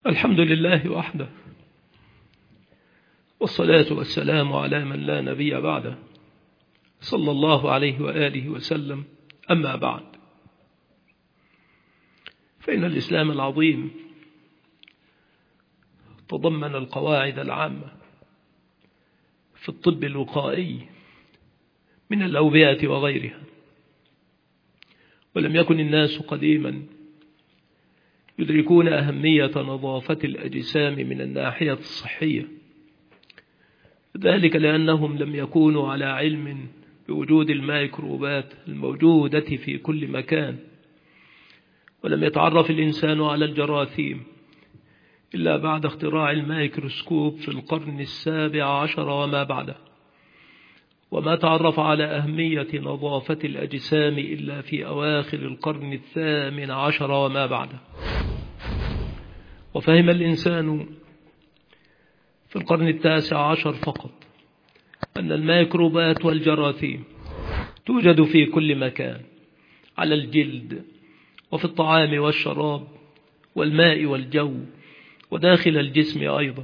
الحمد لله وحده، والصلاة والسلام على من لا نبي بعده، صلى الله عليه وآله وسلم. أما بعد، فإن الإسلام العظيم تضمن القواعد العامة في الطب الوقائي من الأوبئة وغيرها، ولم يكن الناس قديما يدركون أهمية نظافة الأجسام من الناحية الصحية، ذلك لأنهم لم يكونوا على علم بوجود الميكروبات الموجودة في كل مكان، ولم يتعرف الإنسان على الجراثيم إلا بعد اختراع الميكروسكوب في القرن 17 وما بعده، وما تعرف على أهمية نظافة الأجسام إلا في أواخر القرن 18 وما بعده. وفهم الإنسان في القرن 19 فقط أن الميكروبات والجراثيم توجد في كل مكان، على الجلد وفي الطعام والشراب والماء والجو وداخل الجسم أيضا.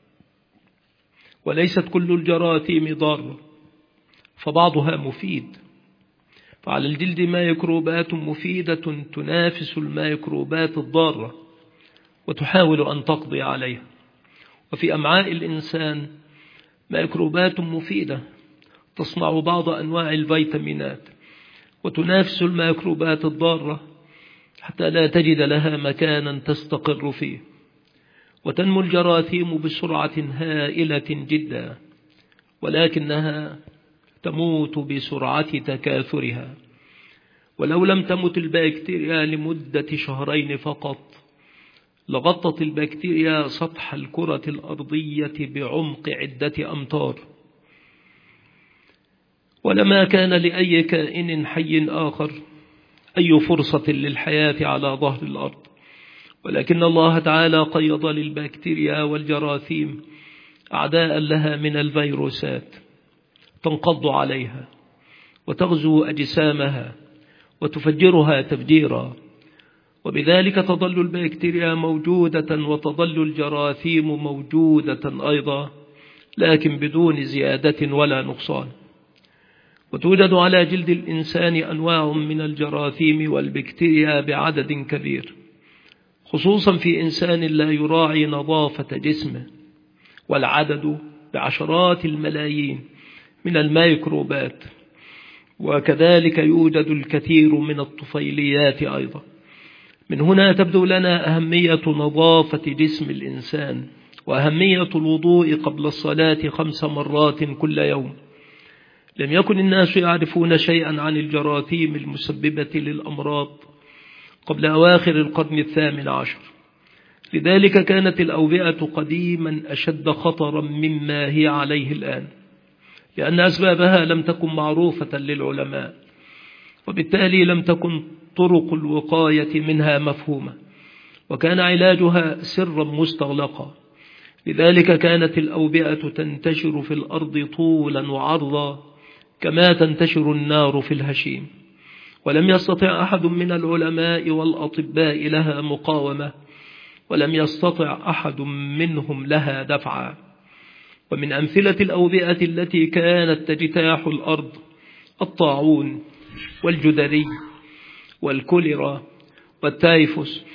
وليست كل الجراثيم ضارة، فبعضها مفيد، فعلى الجلد ميكروبات مفيدة تنافس الميكروبات الضارة وتحاول أن تقضي عليها. وفي أمعاء الإنسان ميكروبات مفيدة تصنع بعض أنواع الفيتامينات وتنافس الميكروبات الضارة حتى لا تجد لها مكانا تستقر فيه، وتنمو الجراثيم بسرعة هائلة جدا، ولكنها تموت بسرعة تكاثرها. ولو لم تمت البكتيريا لمدة شهرين فقط لغطت البكتيريا سطح الكرة الأرضية بعمق عدة أمتار، ولما كان لأي كائن حي آخر أي فرصة للحياة على ظهر الأرض. ولكن الله تعالى قيض للبكتيريا والجراثيم أعداء لها من الفيروسات تنقض عليها وتغزو أجسامها وتفجرها تفجيرا، وبذلك تظل البكتيريا موجودة وتظل الجراثيم موجودة أيضا، لكن بدون زيادة ولا نقصان. وتوجد على جلد الإنسان أنواع من الجراثيم والبكتيريا بعدد كبير، خصوصا في إنسان لا يراعي نظافة جسمه، والعدد بعشرات الملايين من الميكروبات. وكذلك يوجد الكثير من الطفيليات أيضا. من هنا تبدو لنا أهمية نظافة جسم الإنسان وأهمية الوضوء قبل الصلاة 5 مرات كل يوم. لم يكن الناس يعرفون شيئا عن الجراثيم المسببة للأمراض قبل أواخر القرن 18، لذلك كانت الأوبئة قديما أشد خطرا مما هي عليه الآن، لأن أسبابها لم تكن معروفة للعلماء، وبالتالي لم تكن طرق الوقاية منها مفهومة، وكان علاجها سرا مستغلقا. لذلك كانت الأوبئة تنتشر في الأرض طولا وعرضا كما تنتشر النار في الهشيم، ولم يستطع أحد من العلماء والأطباء لها مقاومة، ولم يستطع أحد منهم لها دفعا. ومن أمثلة الأوبئة التي كانت تجتاح الأرض الطاعون والجدري والكوليرا والتايفوس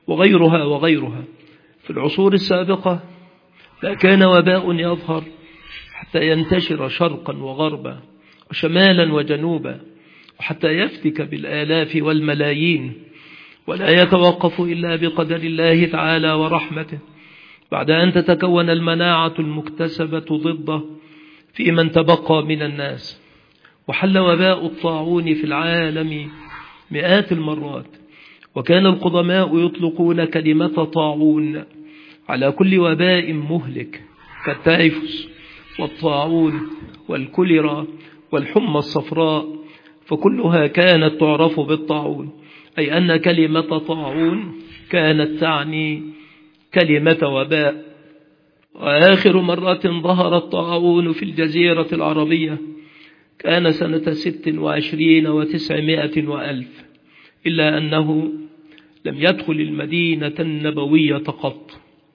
وغيرها. في العصور السابقة لا كان وباء يظهر حتى ينتشر شرقا وغربا وشمالا وجنوبا، وحتى يفتك بالآلاف والملايين، ولا يتوقف إلا بقدر الله تعالى ورحمته، بعد أن تتكون المناعة المكتسبة ضده في من تبقى من الناس. وحل وباء الطاعون في العالم مئات المرات، وكان القدماء يطلقون كلمة طاعون على كل وباء مهلك كالتايفوس والطاعون والكوليرا والحمى الصفراء، فكلها كانت تعرف بالطاعون، أي أن كلمة طاعون كانت تعني كلمة وباء. وآخر مرة ظهر الطاعون في الجزيرة العربية كان سنة 26 و900 وألف، إلا أنه لم يدخل المدينة النبوية قط،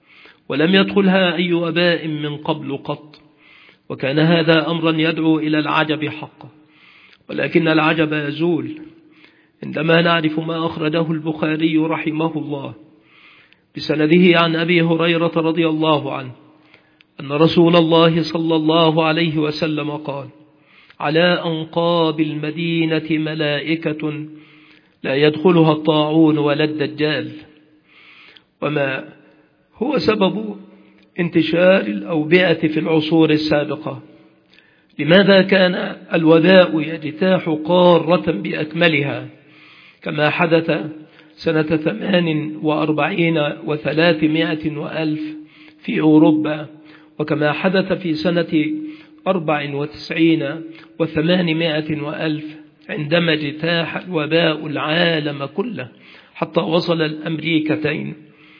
ولم يدخلها أي وباء من قبل قط، وكان هذا أمرا يدعو إلى العجب حقا. ولكن العجب يزول عندما نعرف ما أخرجه البخاري رحمه الله بسنده عن أبي هريرة رضي الله عنه أن رسول الله صلى الله عليه وسلم قال: على أنقاب المدينة ملائكة لا يدخلها الطاعون ولا الدجال. وما هو سبب انتشار الأوبئة في العصور السابقة؟ لماذا كان الوباء يجتاح قارة بأكملها كما حدث سنة 48 و300 وألف في أوروبا، وكما حدث في سنة 94 و800 وألف عندما اجتاح الوباء العالم كله حتى وصل الأمريكتين؟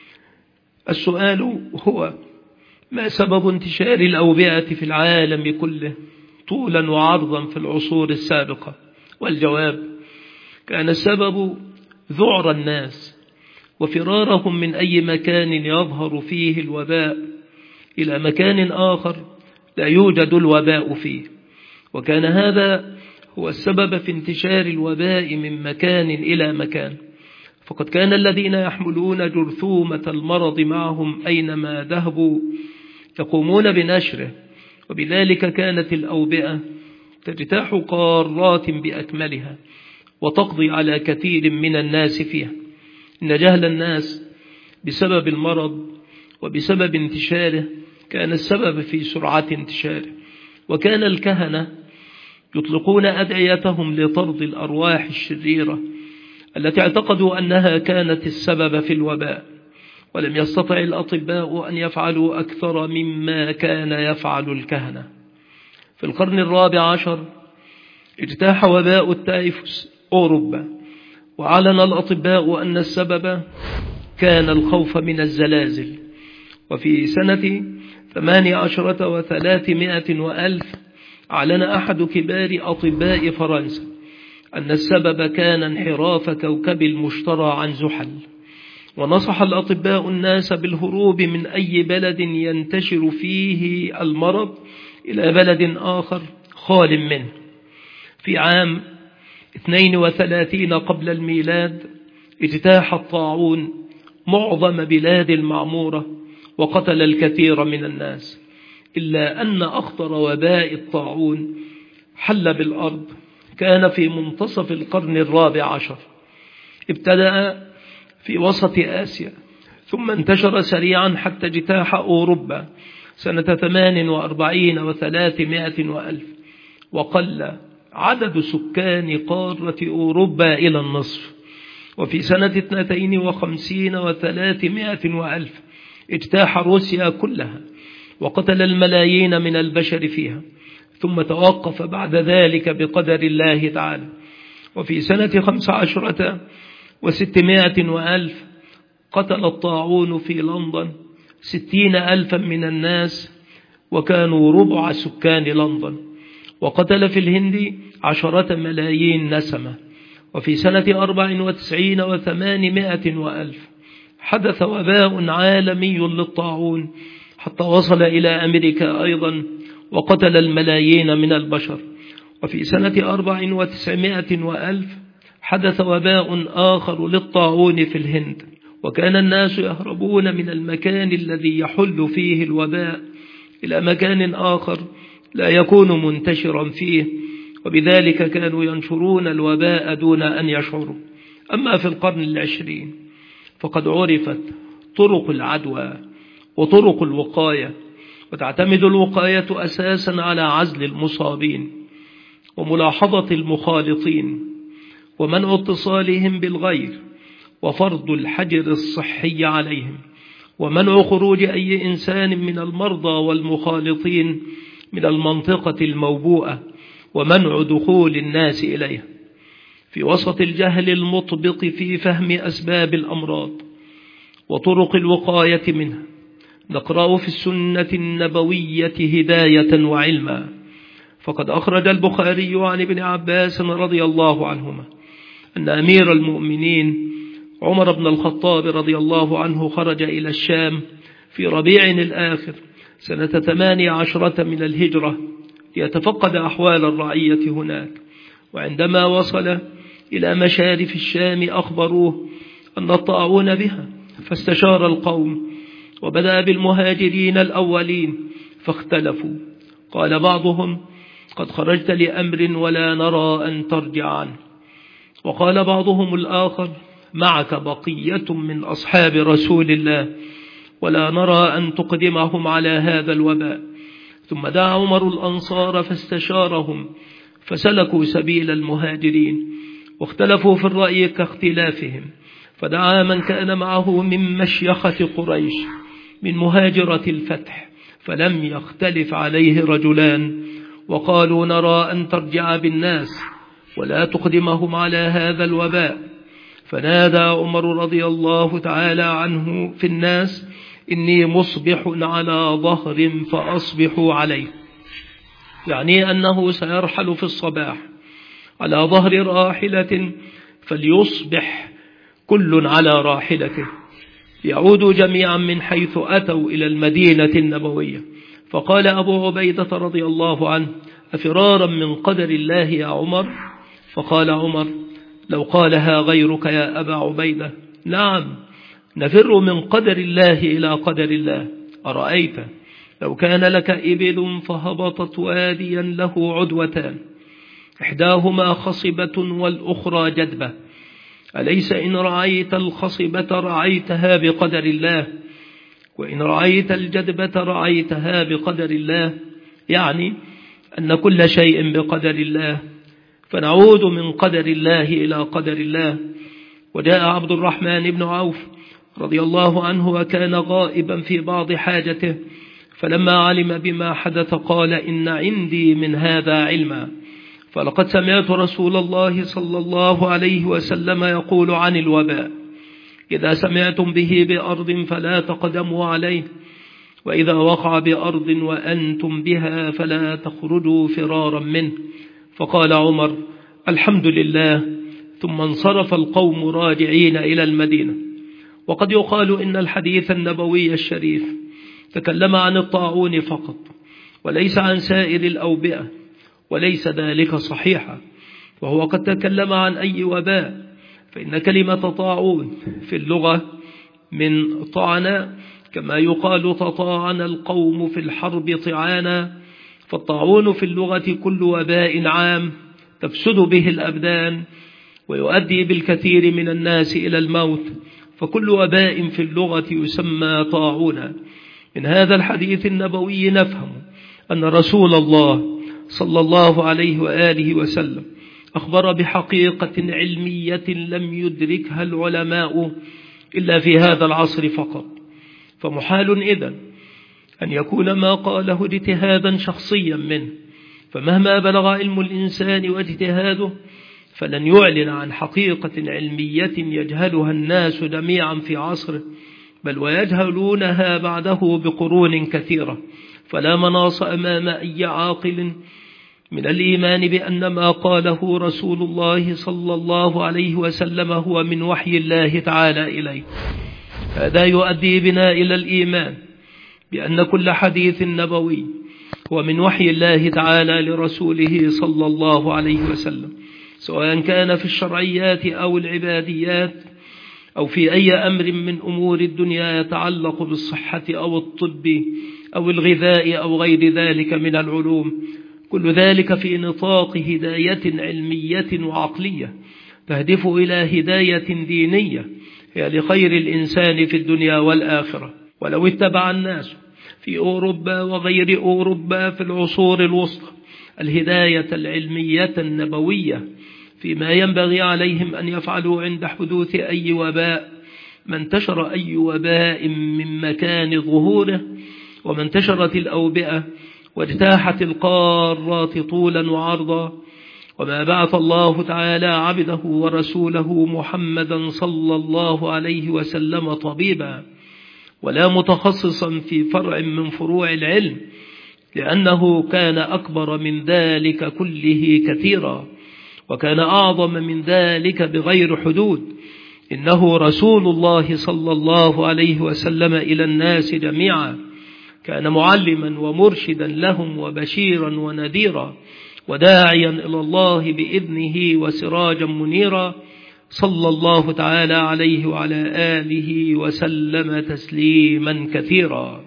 السؤال هو: ما سبب انتشار الأوبئة في العالم كله طولا وعرضا في العصور السابقة؟ والجواب: كان السبب ذعر الناس وفرارهم من أي مكان يظهر فيه الوباء إلى مكان آخر لا يوجد الوباء فيه، وكان هذا هو السبب في انتشار الوباء من مكان إلى مكان. فقد كان الذين يحملون جرثومة المرض معهم أينما ذهبوا يقومون بنشره، وبذلك كانت الأوبئة تجتاح قارات بأكملها وتقضي على كثير من الناس فيها. إن جهل الناس بسبب المرض وبسبب انتشاره كان السبب في سرعة انتشاره، وكان الكهنة يطلقون أدعيتهم لطرد الأرواح الشريرة التي اعتقدوا أنها كانت السبب في الوباء، ولم يستطع الأطباء أن يفعلوا أكثر مما كان يفعل الكهنة. في القرن 14 اجتاح وباء التايفوس أوروبا، وأعلن الأطباء أن السبب كان الخوف من الزلازل. وفي سنة 18 و300 وألف أعلن أحد كبار أطباء فرنسا أن السبب كان انحراف كوكب المشتري عن زحل، ونصح الأطباء الناس بالهروب من أي بلد ينتشر فيه المرض إلى بلد آخر خال منه. في عام 32 قبل الميلاد اجتاح الطاعون معظم بلاد المعمورة وقتل الكثير من الناس، إلا أن أخطر وباء الطاعون حل بالأرض كان في منتصف القرن 14. ابتدأ في وسط آسيا ثم انتشر سريعا حتى اجتاح أوروبا سنة 48 و300 وألف، وقل عدد سكان قارة أوروبا إلى النصف. وفي سنة 52 و300 وألف اجتاح روسيا كلها وقتل الملايين من البشر فيها، ثم توقف بعد ذلك بقدر الله تعالى. وفي سنة 15 و600 وألف قتل الطاعون في لندن 60,000 من الناس وكانوا ربع سكان لندن، وقتل في الهند 10 ملايين نسمة. وفي سنة 94 و800 وألف حدث وباء عالمي للطاعون حتى وصل إلى أمريكا أيضا وقتل الملايين من البشر. وفي سنة 94 وألف حدث وباء آخر للطاعون في الهند، وكان الناس يهربون من المكان الذي يحل فيه الوباء إلى مكان آخر لا يكون منتشرا فيه، وبذلك كانوا ينشرون الوباء دون أن يشعروا. أما في القرن 20 فقد عرفت طرق العدوى وطرق الوقاية، وتعتمد الوقاية أساسا على عزل المصابين وملاحظة المخالطين ومنع اتصالهم بالغير وفرض الحجر الصحي عليهم ومنع خروج أي إنسان من المرضى والمخالطين من المنطقة الموبوءة ومنع دخول الناس إليها. في وسط الجهل المطبق في فهم أسباب الأمراض وطرق الوقاية منها نقرأ في السنة النبوية هداية وعلما. فقد أخرج البخاري عن ابن عباس رضي الله عنهما أن أمير المؤمنين عمر بن الخطاب رضي الله عنه خرج إلى الشام في ربيع الآخر سنة 18 من الهجرة ليتفقد أحوال الرعية هناك. وعندما وصل إلى مشارف الشام أخبروه أن الطاعون بها، فاستشار القوم وبدأ بالمهاجرين الأولين فاختلفوا. قال بعضهم: قد خرجت لأمر ولا نرى أن ترجع عنه. وقال بعضهم الآخر: معك بقية من أصحاب رسول الله ولا نرى أن تقدمهم على هذا الوباء. ثم دعا عمر الأنصار فاستشارهم فسلكوا سبيل المهاجرين، واختلفوا في الرأي كاختلافهم، فدعا من كان معه من مشيخة قريش من مهاجرة الفتح، فلم يختلف عليه رجلان، وقالوا: نرى أن ترجع بالناس ولا تقدمهم على هذا الوباء. فنادى عمر رضي الله تعالى عنه في الناس: إني مصبح على ظهر فأصبحوا عليه، يعني أنه سيرحل في الصباح على ظهر راحلة، فليصبح كل على راحلته، يعودوا جميعا من حيث أتوا إلى المدينة النبوية. فقال أبو عبيدة رضي الله عنه: أفرارا من قدر الله يا عمر؟ فقال عمر: لو قالها غيرك يا أبا عبيدة نعم، نفر من قدر الله إلى قدر الله. أرأيت لو كان لك إبل فهبطت واديا له عدوتان، إحداهما خصبة والأخرى جدبة، أليس إن رعيت الخصبة رعيتها بقدر الله، وإن رعيت الجدبة رعيتها بقدر الله؟ يعني أن كل شيء بقدر الله، فنعود من قدر الله إلى قدر الله. وجاء عبد الرحمن بن عوف رضي الله عنه وكان غائبا في بعض حاجته، فلما علم بما حدث قال: إن عندي من هذا علما، فلقد سمعت رسول الله صلى الله عليه وسلم يقول عن الوباء: إذا سمعتم به بأرض فلا تقدموا عليه، وإذا وقع بأرض وأنتم بها فلا تخرجوا فرارا منه. فقال عمر: الحمد لله، ثم انصرف القوم راجعين إلى المدينة. وقد يقال إن الحديث النبوي الشريف تكلم عن الطاعون فقط وليس عن سائر الأوبئة، وليس ذلك صحيحا، وهو قد تكلم عن أي وباء، فإن كلمة طاعون في اللغة من طعنا، كما يقال تطاعن القوم في الحرب طعانا، فالطاعون في اللغة كل وباء عام تفسد به الأبدان ويؤدي بالكثير من الناس إلى الموت، فكل وباء في اللغة يسمى طاعونا. من هذا الحديث النبوي نفهم أن رسول الله صلى الله عليه وآله وسلم أخبر بحقيقة علمية لم يدركها العلماء إلا في هذا العصر فقط، فمحال إذن أن يكون ما قاله اجتهادا شخصيا منه، فمهما بلغ علم الإنسان واجتهاده فلن يعلن عن حقيقة علمية يجهلها الناس جميعا في عصره، بل ويجهلونها بعده بقرون كثيرة. فلا مناص أمام أي عاقل من الإيمان بأن ما قاله رسول الله صلى الله عليه وسلم هو من وحي الله تعالى إليه. هذا يؤدي بنا إلى الإيمان بأن كل حديث نبوي هو من وحي الله تعالى لرسوله صلى الله عليه وسلم، سواء كان في الشرعيات أو العباديات أو في أي أمر من أمور الدنيا يتعلق بالصحة أو الطب أو الغذاء أو غير ذلك من العلوم، كل ذلك في نطاق هداية علمية وعقلية تهدف إلى هداية دينية هي لخير الإنسان في الدنيا والآخرة. ولو اتبع الناس في أوروبا وغير أوروبا في العصور الوسطى الهداية العلمية النبوية فيما ينبغي عليهم أن يفعلوا عند حدوث أي وباء، ما انتشر أي وباء من مكان ظهوره، وما انتشرت الأوبئة واجتاحت القارات طولا وعرضا، وما بعث الله تعالى عبده ورسوله محمدا صلى الله عليه وسلم طبيبا ولا متخصصا في فرع من فروع العلم، لأنه كان أكبر من ذلك كله كثيرا، وكان أعظم من ذلك بغير حدود، إنه رسول الله صلى الله عليه وسلم إلى الناس جميعا، كان معلما ومرشدا لهم وبشيرا ونذيرا وداعيا إلى الله بإذنه وسراجا منيرا، صلى الله تعالى عليه وعلى آله وسلم تسليما كثيرا.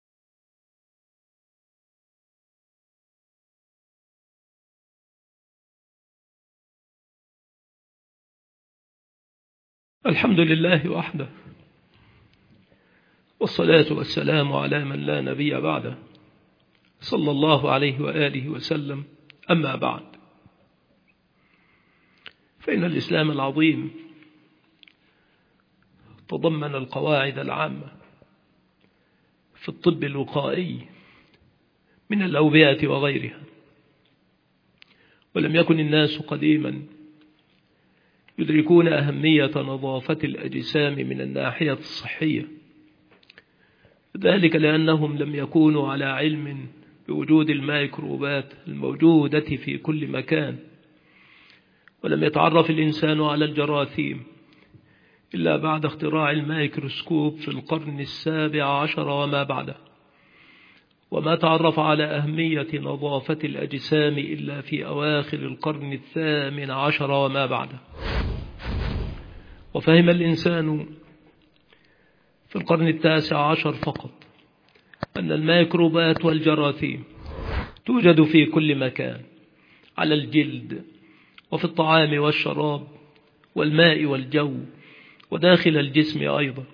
الحمد لله وحده، والصلاة والسلام على من لا نبي بعده، صلى الله عليه وآله وسلم. أما بعد، فإن الإسلام العظيم تضمن القواعد العامة في الطب الوقائي من الأوبئة وغيرها، ولم يكن الناس قديما يدركون أهمية نظافة الأجسام من الناحية الصحية، ذلك لأنهم لم يكونوا على علم بوجود الميكروبات الموجودة في كل مكان، ولم يتعرف الإنسان على الجراثيم إلا بعد اختراع الميكروسكوب في القرن 17 وما بعده، وما تعرف على أهمية نظافة الأجسام إلا في أواخر القرن 18 وما بعده. وفهم الإنسان في القرن 19 فقط أن الميكروبات والجراثيم توجد في كل مكان، على الجلد وفي الطعام والشراب والماء والجو وداخل الجسم أيضا.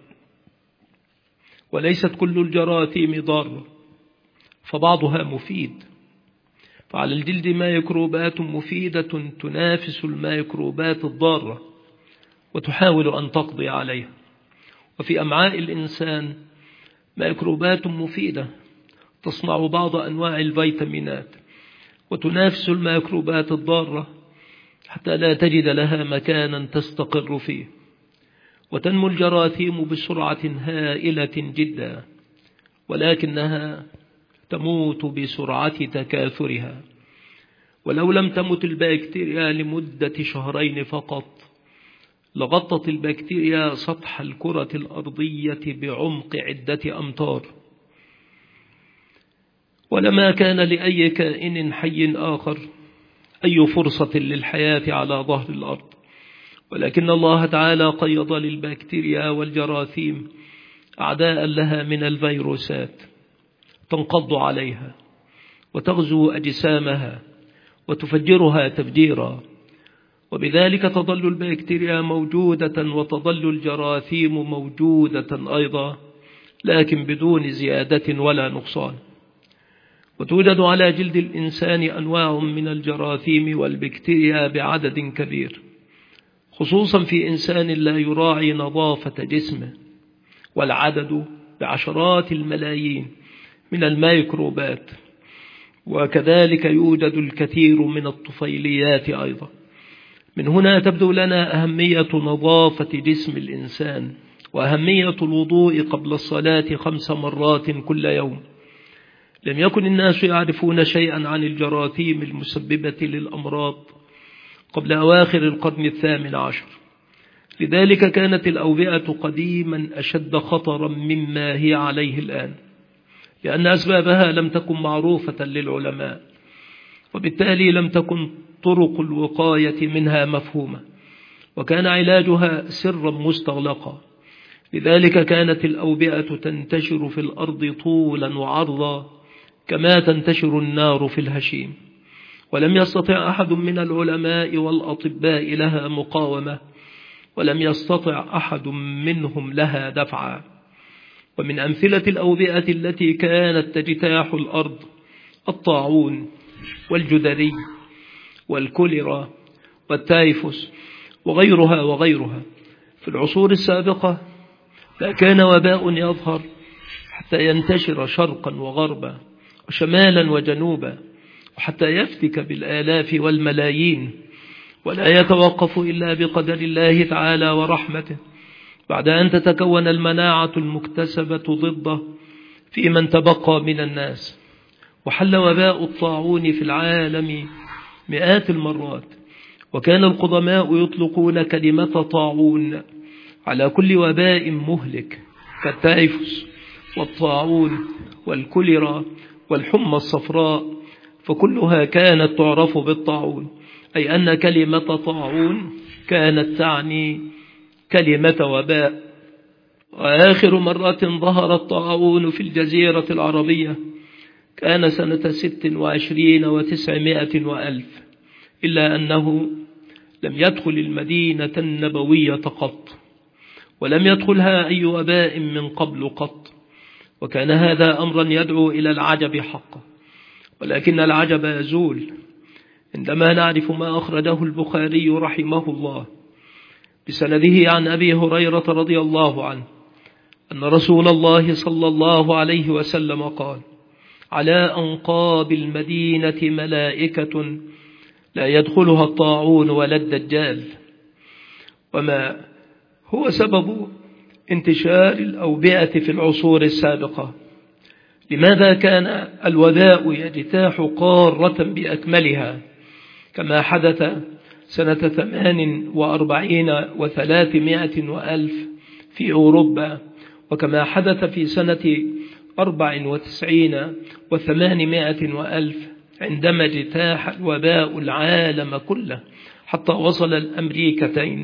وليست كل الجراثيم ضارة، فبعضها مفيد، فعلى الجلد ميكروبات مفيدة تنافس الميكروبات الضارة وتحاول أن تقضي عليها. وفي أمعاء الإنسان ميكروبات مفيدة تصنع بعض أنواع الفيتامينات وتنافس الميكروبات الضارة حتى لا تجد لها مكانا تستقر فيه، وتنمو الجراثيم بسرعة هائلة جدا، ولكنها تموت بسرعة تكاثرها. ولو لم تمت البكتيريا لمدة شهرين فقط لغطت البكتيريا سطح الكرة الأرضية بعمق عدة أمتار، ولما كان لأي كائن حي آخر أي فرصة للحياة على ظهر الأرض. ولكن الله تعالى قيض للبكتيريا والجراثيم أعداء لها من الفيروسات تنقض عليها وتغزو أجسامها وتفجرها تفجيرا، وبذلك تظل البكتيريا موجودة وتظل الجراثيم موجودة أيضا، لكن بدون زيادة ولا نقصان. وتوجد على جلد الإنسان أنواع من الجراثيم والبكتيريا بعدد كبير، خصوصا في إنسان لا يراعي نظافة جسمه، والعدد بعشرات الملايين من الميكروبات. وكذلك يوجد الكثير من الطفيليات أيضا. من هنا تبدو لنا أهمية نظافة جسم الإنسان وأهمية الوضوء قبل الصلاة 5 مرات كل يوم. لم يكن الناس يعرفون شيئا عن الجراثيم المسببة للأمراض قبل أواخر القرن 18، لذلك كانت الأوبئة قديما أشد خطرا مما هي عليه الآن، لأن أسبابها لم تكن معروفة للعلماء، وبالتالي لم تكن طرق الوقاية منها مفهومة، وكان علاجها سرا مستغلقا. لذلك كانت الأوبئة تنتشر في الأرض طولا وعرضا كما تنتشر النار في الهشيم، ولم يستطع أحد من العلماء والأطباء لها مقاومة، ولم يستطع أحد منهم لها دفعا. ومن أمثلة الأوبئة التي كانت تجتاح الأرض الطاعون والجدري والكوليرا والتايفوس وغيرها. في العصور السابقة لا كان وباء يظهر حتى ينتشر شرقا وغربا وشمالا وجنوبا، وحتى يفتك بالآلاف والملايين، ولا يتوقف إلا بقدر الله تعالى ورحمته، بعد أن تتكون المناعة المكتسبة ضده في من تبقى من الناس. وحل وباء الطاعون في العالم مئات المرات، وكان القدماء يطلقون كلمة طاعون على كل وباء مهلك كالتيفوس والطاعون والكوليرا والحمى الصفراء، فكلها كانت تعرف بالطاعون، أي أن كلمة طاعون كانت تعني كلمة وباء. وآخر مرة ظهر الطاعون في الجزيرة العربية كان سنة 26 و900 وألف، إلا أنه لم يدخل المدينة النبوية قط، ولم يدخلها أي وباء من قبل قط، وكان هذا أمرا يدعو إلى العجب حقا. ولكن العجب يزول عندما نعرف ما أخرجه البخاري رحمه الله بسنده عن أبي هريرة رضي الله عنه أن رسول الله صلى الله عليه وسلم قال: على أنقاب المدينة ملائكة لا يدخلها الطاعون ولا الدجال. وما هو سبب انتشار الأوبئة في العصور السابقة؟ لماذا كان الوباء يجتاح قارة بأكملها كما حدث سنة 48 و300 وألف في أوروبا، وكما حدث في سنة 94 و800 وألف عندما اجتاح الوباء العالم كله حتى وصل الأمريكتين؟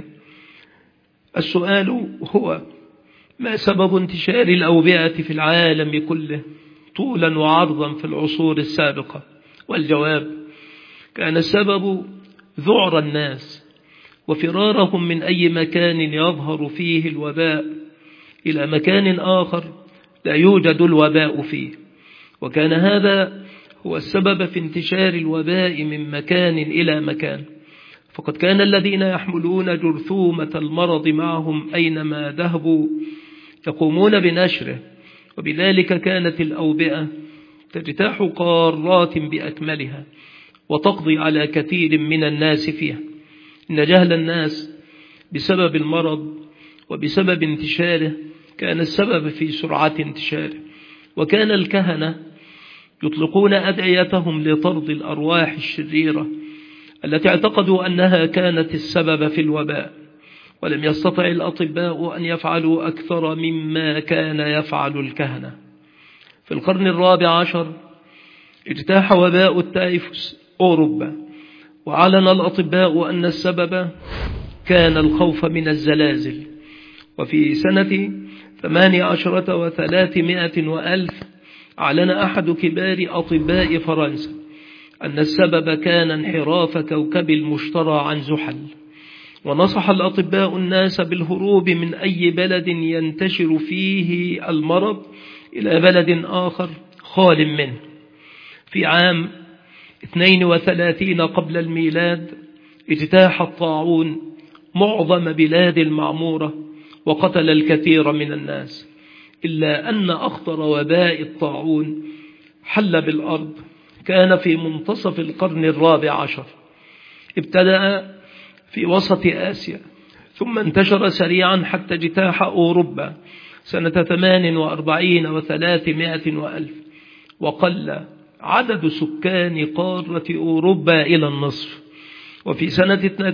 السؤال هو: ما سبب انتشار الأوبئة في العالم كله طولا وعرضا في العصور السابقة؟ والجواب: كان السبب ذعر الناس وفرارهم من أي مكان يظهر فيه الوباء إلى مكان آخر لا يوجد الوباء فيه، وكان هذا هو السبب في انتشار الوباء من مكان إلى مكان. فقد كان الذين يحملون جرثومة المرض معهم أينما ذهبوا يقومون بنشره، وبذلك كانت الأوبئة تجتاح قارات بأكملها وتقضي على كثير من الناس فيها. إن جهل الناس بسبب المرض وبسبب انتشاره كان السبب في سرعة انتشاره، وكان الكهنة يطلقون أدعيتهم لطرد الأرواح الشريرة التي اعتقدوا أنها كانت السبب في الوباء، ولم يستطع الأطباء أن يفعلوا أكثر مما كان يفعل الكهنة. في القرن 14 اجتاح وباء التيفوس أوروبا، وعلن الأطباء أن السبب كان الخوف من الزلازل. وفي سنة 18 و300 وألف أعلن أحد كبار أطباء فرنسا أن السبب كان انحراف كوكب المشتري عن زحل، ونصح الأطباء الناس بالهروب من أي بلد ينتشر فيه المرض إلى بلد آخر خال منه. في عام 32 قبل الميلاد اجتاح الطاعون معظم بلاد المعمورة وقتل الكثير من الناس، إلا أن أخطر وباء الطاعون حل بالأرض كان في منتصف القرن 14. ابتدأ في وسط آسيا ثم انتشر سريعا حتى اجتاح أوروبا سنة 48 و300 وألف، وقل عدد سكان قارة أوروبا إلى النصف. وفي سنة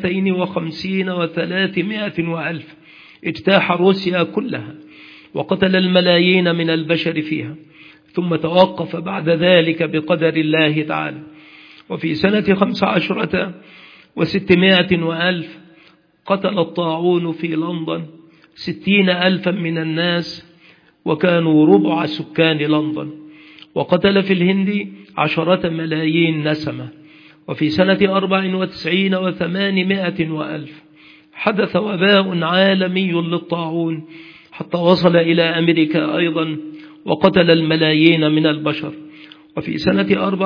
52 و300 وألف اجتاح روسيا كلها وقتل الملايين من البشر فيها، ثم توقف بعد ذلك بقدر الله تعالى. وفي سنة 15 و600 وألف قتل الطاعون في لندن 60,000 من الناس وكانوا ربع سكان لندن، وقتل في الهند 10 ملايين نسمة. وفي سنة 94 و800 وألف حدث وباء عالمي للطاعون حتى وصل إلى أمريكا أيضا وقتل الملايين من البشر. وفي سنة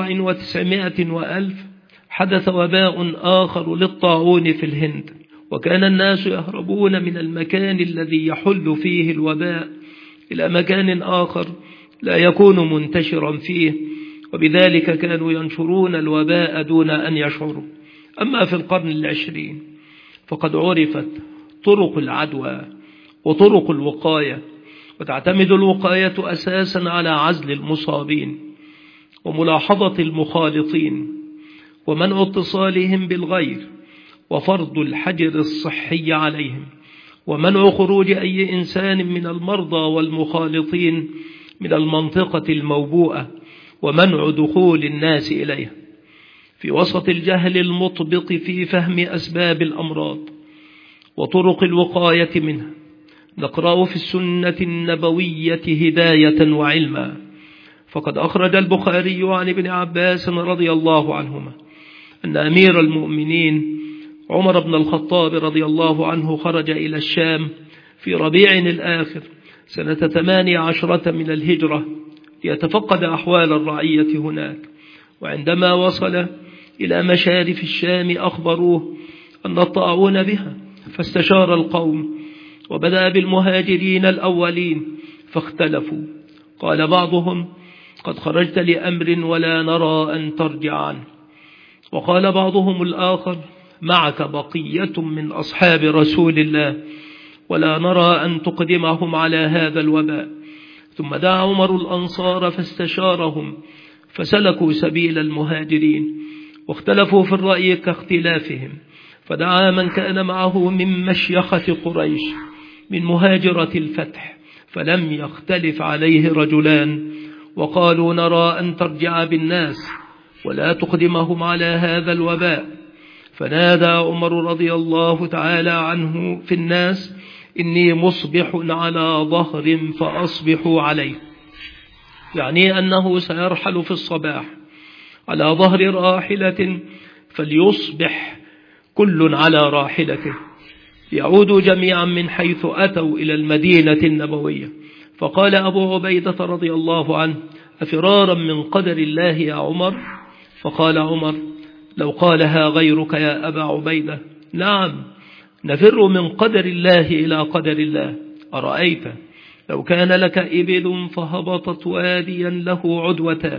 49 وألف حدث وباء آخر للطاعون في الهند، وكان الناس يهربون من المكان الذي يحل فيه الوباء إلى مكان آخر لا يكون منتشرا فيه، وبذلك كانوا ينشرون الوباء دون أن يشعروا. أما في القرن 20 فقد عرفت طرق العدوى وطرق الوقاية، وتعتمد الوقاية أساسا على عزل المصابين وملاحظة المخالطين ومنع اتصالهم بالغير وفرض الحجر الصحي عليهم ومنع خروج أي إنسان من المرضى والمخالطين من المنطقة الموبوءة، ومنع دخول الناس إليها، في وسط الجهل المطبق في فهم أسباب الأمراض وطرق الوقاية منها. نقرأ في السنة النبوية هداية وعلما، فقد أخرج البخاري عن ابن عباس رضي الله عنهما أن أمير المؤمنين عمر بن الخطاب رضي الله عنه خرج إلى الشام في ربيع الآخر سنة 18 من الهجرة ليتفقد أحوال الرعية هناك. وعندما وصل إلى مشارف الشام أخبروه أن الطاعون بها، فاستشار القوم وبدأ بالمهاجرين الأولين فاختلفوا. قال بعضهم: قد خرجت لأمر ولا نرى أن ترجع عنه. وقال بعضهم الآخر: معك بقية من أصحاب رسول الله ولا نرى أن تقدمهم على هذا الوباء. ثم دعا عمر الأنصار فاستشارهم فسلكوا سبيل المهاجرين، واختلفوا في الرأي كاختلافهم، فدعا من كان معه من مشيخة قريش من مهاجرة الفتح، فلم يختلف عليه رجلان، وقالوا: نرى أن ترجع بالناس ولا تقدمهم على هذا الوباء. فنادى عمر رضي الله تعالى عنه في الناس: إني مصبح على ظهر فأصبحوا عليه، يعني أنه سيرحل في الصباح على ظهر راحلة، فليصبح كل على راحلته، يعودوا جميعا من حيث أتوا إلى المدينة النبوية. فقال أبو عبيدة رضي الله عنه: أفرارا من قدر الله يا عمر؟ فقال عمر: لو قالها غيرك يا أبا عبيدة نعم، نفر من قدر الله إلى قدر الله. أرأيت لو كان لك إبل فهبطت واديا له عدوتان،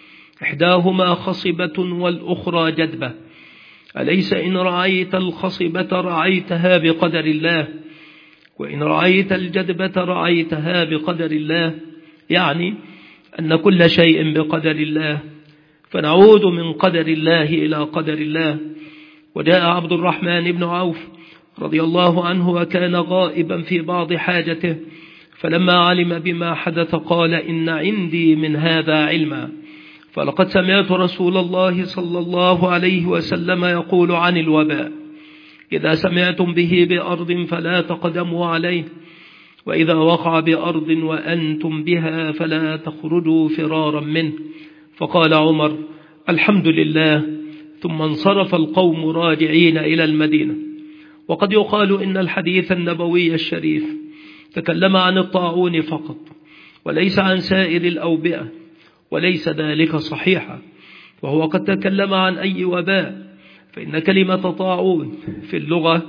إحداهما خصبة والأخرى جدبة، أليس إن رعيت الخصبة رعيتها بقدر الله، وإن رعيت الجدبة رعيتها بقدر الله؟ يعني أن كل شيء بقدر الله، فنعود من قدر الله إلى قدر الله. وجاء عبد الرحمن بن عوف رضي الله عنه وكان غائبا في بعض حاجته، فلما علم بما حدث قال: إن عندي من هذا علما، فلقد سمعت رسول الله صلى الله عليه وسلم يقول عن الوباء: إذا سمعتم به بأرض فلا تقدموا عليه، وإذا وقع بأرض وأنتم بها فلا تخرجوا فرارا منه. فقال عمر: الحمد لله، ثم انصرف القوم راجعين إلى المدينة. وقد يقال إن الحديث النبوي الشريف تكلم عن الطاعون فقط وليس عن سائر الأوبئة، وليس ذلك صحيحا، وهو قد تكلم عن أي وباء، فإن كلمة طاعون في اللغة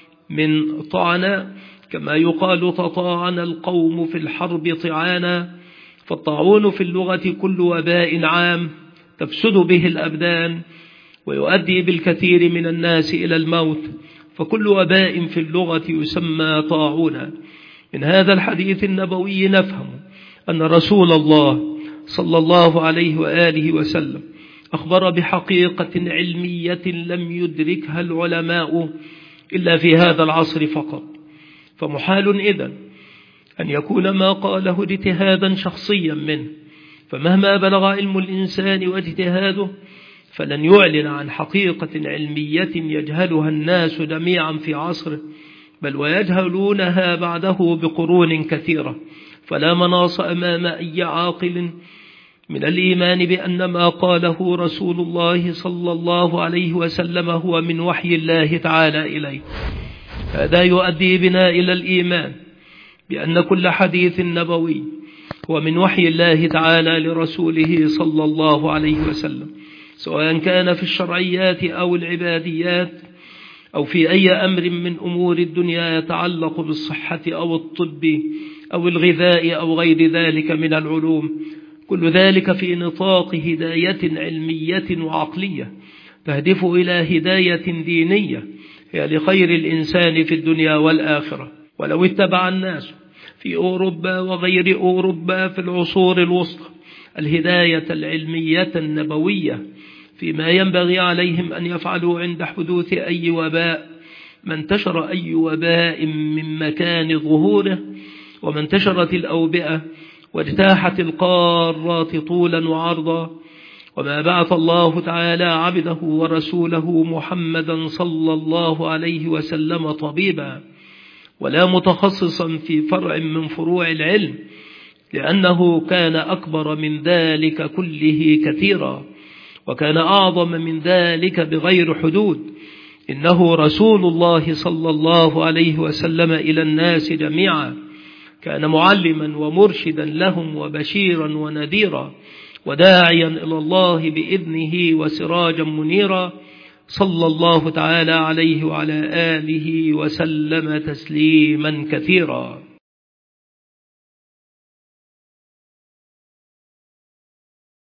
من طعنا، كما يقال تطاعن القوم في الحرب طعانا، فالطاعون في اللغة كل وباء عام تفسد به الأبدان ويؤدي بالكثير من الناس إلى الموت، فكل وباء في اللغة يسمى طاعونا. من هذا الحديث النبوي نفهم أن رسول الله صلى الله عليه وآله وسلم أخبر بحقيقة علمية لم يدركها العلماء إلا في هذا العصر فقط، فمحال إذن أن يكون ما قاله اجتهادا شخصيا منه، فمهما بلغ علم الإنسان واجتهاده فلن يعلن عن حقيقة علمية يجهلها الناس جميعا في عصره، بل ويجهلونها بعده بقرون كثيرة. فلا مناص أمام أي عاقل من الإيمان بأن ما قاله رسول الله صلى الله عليه وسلم هو من وحي الله تعالى إليه. هذا يؤدي بنا إلى الإيمان بأن كل حديث نبوي هو من وحي الله تعالى لرسوله صلى الله عليه وسلم، سواء كان في الشرعيات أو العباديات أو في أي أمر من أمور الدنيا يتعلق بالصحة أو الطب أو الغذاء أو غير ذلك من العلوم، كل ذلك في نطاق هداية علمية وعقلية تهدف إلى هداية دينية هي لخير الإنسان في الدنيا والآخرة. ولو اتبع الناس في أوروبا وغير أوروبا في العصور الوسطى الهداية العلمية النبوية فيما ينبغي عليهم أن يفعلوا عند حدوث أي وباء، ما انتشر أي وباء من مكان ظهوره، وما انتشرت الأوبئة واجتاحت القارات طولا وعرضا، وما بعث الله تعالى عبده ورسوله محمدا صلى الله عليه وسلم طبيبا ولا متخصصا في فرع من فروع العلم، لأنه كان أكبر من ذلك كله كثيرا، وكان أعظم من ذلك بغير حدود. إنه رسول الله صلى الله عليه وسلم إلى الناس جميعا، كان معلما ومرشدا لهم وبشيرا ونذيرا وداعيا إلى الله بإذنه وسراجا منيرا، صلى الله تعالى عليه وعلى آله وسلم تسليما كثيرا.